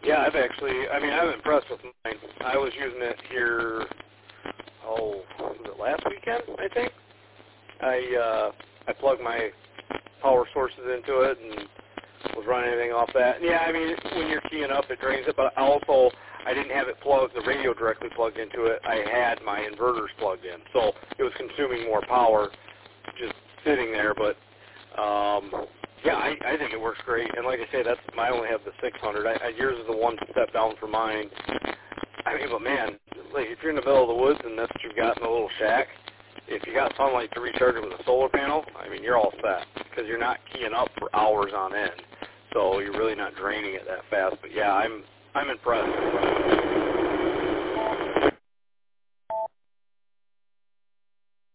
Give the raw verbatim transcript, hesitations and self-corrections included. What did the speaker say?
Yeah, I've actually, I mean, I'm impressed with mine. I was using it here, oh, was it last weekend, I think? I, uh, I plugged my power sources into it and was running everything off that. And yeah, I mean, when you're keying up, it drains it, but also, I didn't have it plugged, the radio directly plugged into it. I had my inverters plugged in, so it was consuming more power just sitting there, but, um, yeah, I, I think it works great. And like I say, that's I only have the six hundred. I, I, yours is the one step down from mine. I mean, but man, like if you're in the middle of the woods and that's what you've got in a little shack, if you got sunlight to recharge it with a solar panel, I mean, you're all set because you're not keying up for hours on end. So you're really not draining it that fast. But yeah, I'm I'm impressed.